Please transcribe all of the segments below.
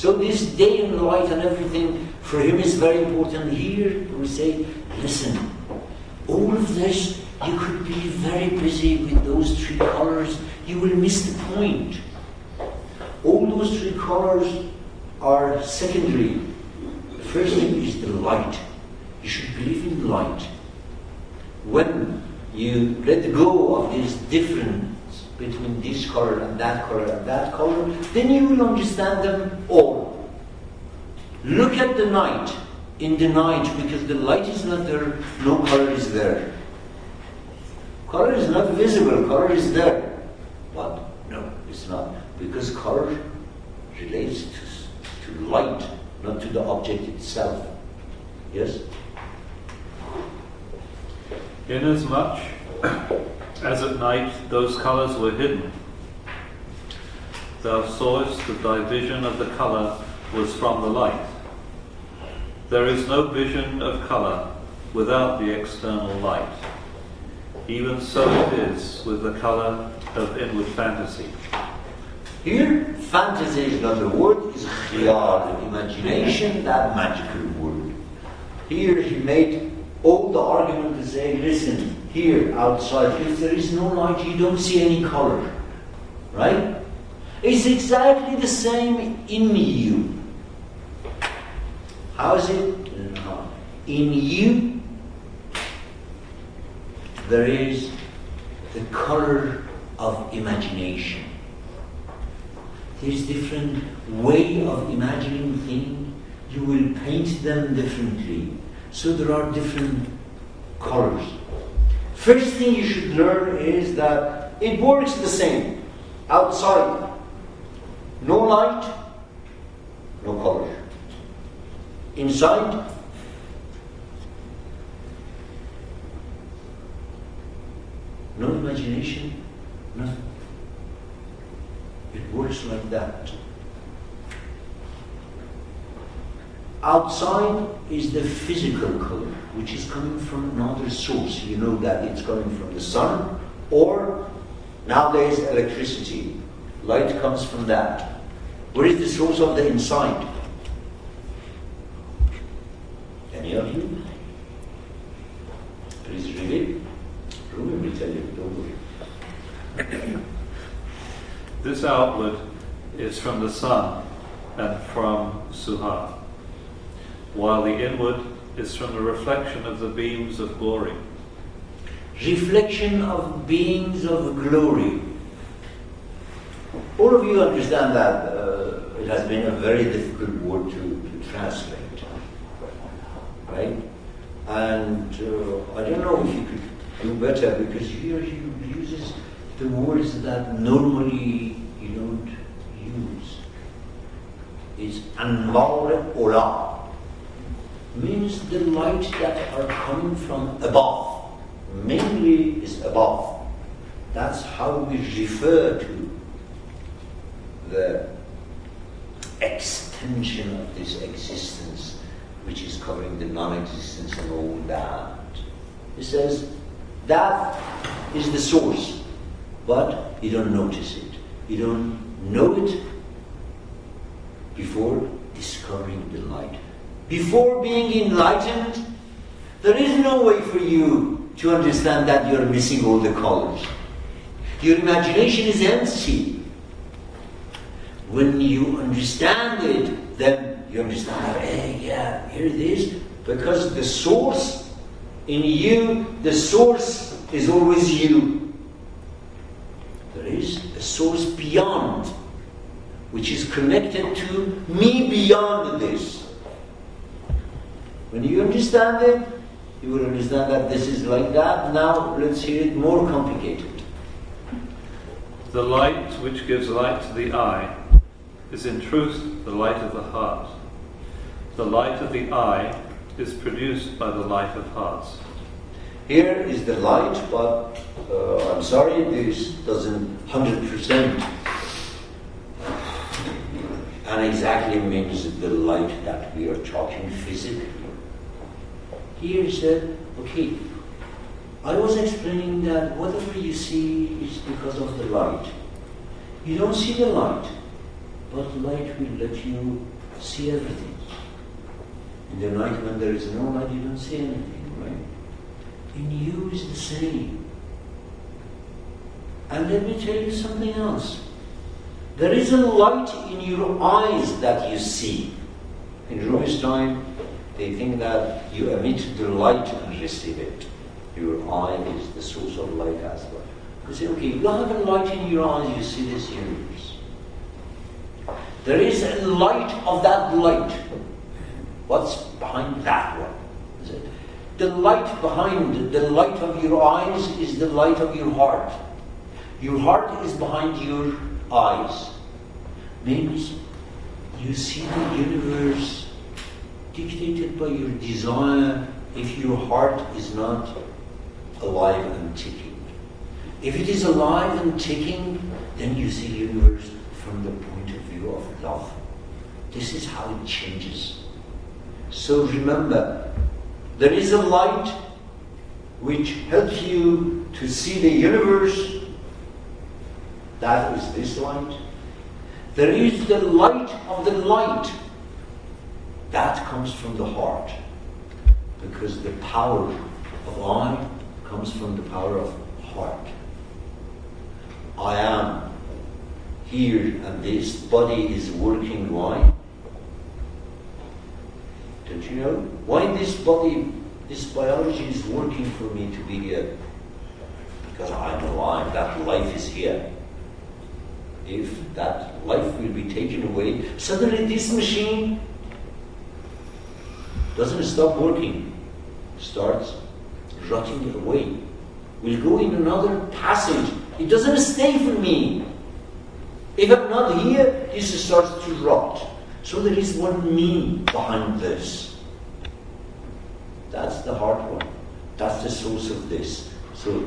So this day and light and everything for him is very important. Here we say, listen, all of this, you could be very busy with those three colors, you will miss the point. All those three colors are secondary. The first thing is the light. You should believe in light. When you let go of this difference between this color and that color and that color, then you will understand them all. Look at the night. In the night, because the light is not there, no color is there. Color is not visible, color is there. But no, it's not. Because color relates to light, not to the object itself. Yes? Inasmuch as at night those colours were hidden, thou sawest that thy vision of the colour was from the light. There is no vision of colour without the external light. Even so it is with the colour of inward fantasy. Here, fantasy is not a word, it's khiyal, imagination, that magical word. Here he made all the argument to say, listen, here, outside, if there is no light, you don't see any color. Right? It's exactly the same in you. How is it? In you, there is the color of imagination. There is different way of imagining things. You will paint them differently. So there are different colors. First thing you should learn is that it works the same. Outside, no light, no color. Inside, no imagination, nothing. It works like that. Outside is the physical color, which is coming from another source. You know that it's coming from the sun, or nowadays electricity. Light comes from that. Where is the source of the inside? Any of you? Please read it. Ruben will tell you, don't worry. This outward is from the sun and from Suha, while the inward is from the reflection of the beams of glory. Reflection of beings of glory. All of you understand that it has been a very difficult word to translate. Right? And I don't know if you could do better, because here he uses the words that normally you don't use. It's Anwar Ola. Means the light that are coming from above. Mainly is above. That's how we refer to the extension of this existence, which is covering the non-existence and all that. He says that is the source, but you don't notice it. You don't know it before discovering the light. Before being enlightened, there is no way for you to understand that you're missing all the colors. Your imagination is empty. When you understand it, then you understand, hey, yeah, here it is. Because the source in you, the source is always you. There is a source beyond, which is connected to me beyond this. When you understand it, you will understand that this is like that. Now let's hear it more complicated. The light which gives light to the eye is in truth the light of the heart. The light of the eye is produced by the light of hearts. Here is the light, but I'm sorry, this doesn't 100% and exactly means the light that we are talking physically. Here is said, okay, I was explaining that whatever you see is because of the light. You don't see the light. but light will let you see everything. In the night when there is no light, you don't see anything, right? In you is the same. And let me tell you something else. There is a light in your eyes that you see. In Jewish time, they think that you emit the light and receive it. Your eye is the source of light as well. You say, okay, you have a light in your eyes, you see this universe. There is a light of that light. What's behind that one? Is it? The light behind the light of your eyes is the light of your heart. Your heart is behind your eyes. Means you see the universe dictated by your desire if your heart is not alive and ticking. If it is alive and ticking, then you see the universe from the point of view of love. This is how it changes. So remember, there is a light which helps you to see the universe. That is this light. There is the light of the light. That comes from the heart. Because the power of eye comes from the power of heart. I am here and this body is working. Why? Don't you know? Why this body, this biology is working for me to be here? Because I'm alive, that life is here. If that life will be taken away, suddenly this machine doesn't stop working, starts rotting away. Will go in another passage. It doesn't stay for me. If I'm not here, this starts to rot. So there is one me behind this. That's the heart one. That's the source of this. So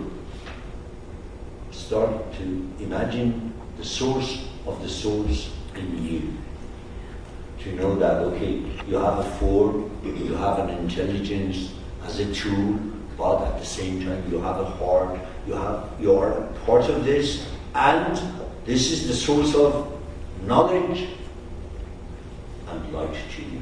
start to imagine the source of the source in you. To know that, okay, you have a form, you have an intelligence as a tool, but at the same time you have a heart, you are a part of this, and this is the source of knowledge and light to you.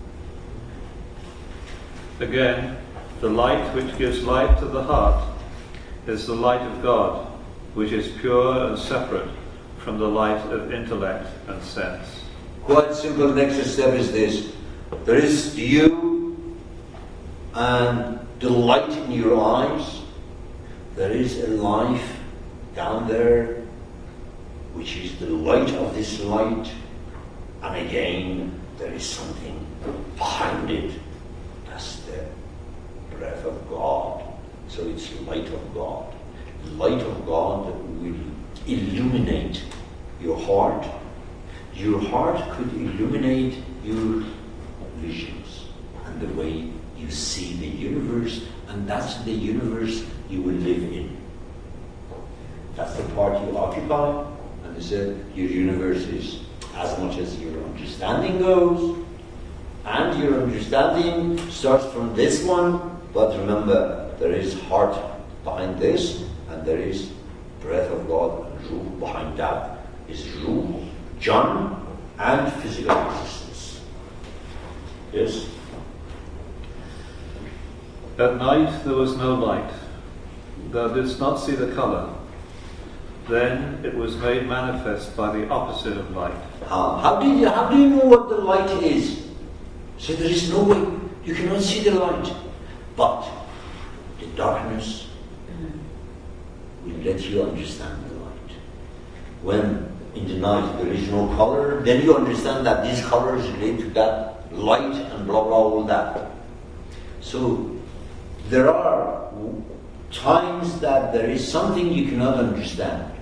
Again, the light which gives light to the heart is the light of God, which is pure and separate from the light of intellect and sense. Quite simple. Next step is this. There is you and the light in your eyes. There is a life down there which is the light of this light, and again there is something behind it. That's the breath of God. So it's light of God. The light of God will illuminate your heart. Your heart could illuminate your visions and the way you see the universe, and that's the universe you will live in. That's the part you occupy, and they said your universe is as much as your understanding goes, and your understanding starts from this one, but remember, there is heart behind this, and there is breath of God and Ruh behind that. Is Ruh, John, and physical existence. Yes? At night there was no light. Thou didst not see the colour. Then it was made manifest by the opposite of light. How do you know what the light is? So there is no way. You cannot see the light. But the darkness will let you understand the light. When in the night there is no color, then you understand that these colors relate to that light and blah blah, all that. So there are times that there is something you cannot understand.